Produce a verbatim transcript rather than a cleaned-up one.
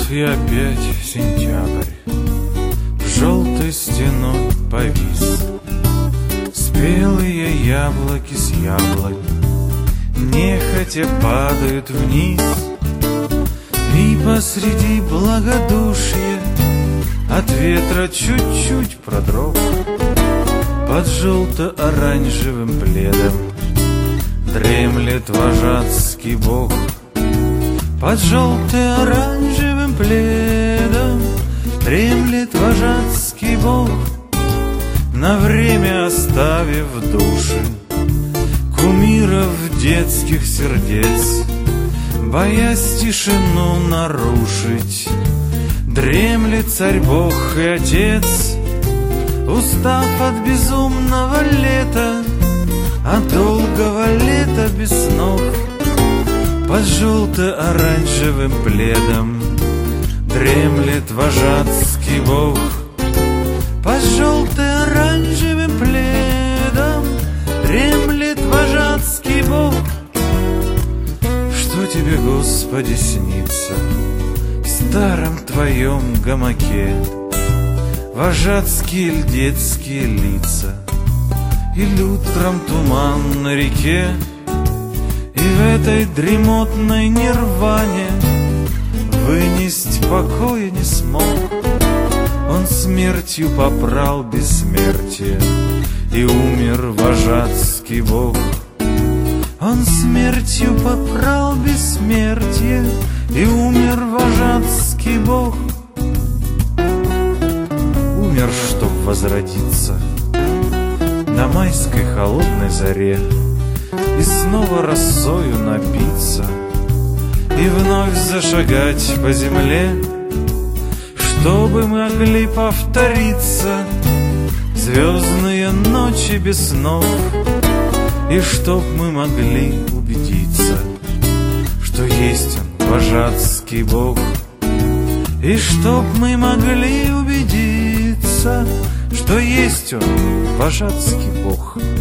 и опять сентябрь желтой стеной повис. Спелые яблоки с яблонь нехотя падают вниз, и посреди благодушья от ветра чуть-чуть продрог под желто-оранжевым пледом дремлет вожатский бог. Под желто-оранжевым пледом дремлет вожатский бог, на время оставив души кумиров детских сердец, боясь тишину нарушить. Дремлет царь-бог и отец, устав от безумного лета, от долгого лета без снов. Под желто-оранжевым пледом дремлет вожатский бог. Под желто-оранжевым пледом дремлет вожатский бог. Что тебе, Господи, снится в старом твоем гамаке? Вожатские ль детские лица или утром туман на реке? И в этой дремотной нирване вынести покоя не смог. Он смертью попрал бессмертие, и умер вожатский бог. Он смертью попрал бессмертие, и умер вожатский бог. Умер, чтоб возродиться на майской холодной заре, и снова росою напиться, и вновь зашагать по земле, чтобы могли повториться звездные ночи без снов, и чтоб мы могли убедиться, что есть он, вожатский бог, и чтоб мы могли убедиться, что есть он, вожатский бог.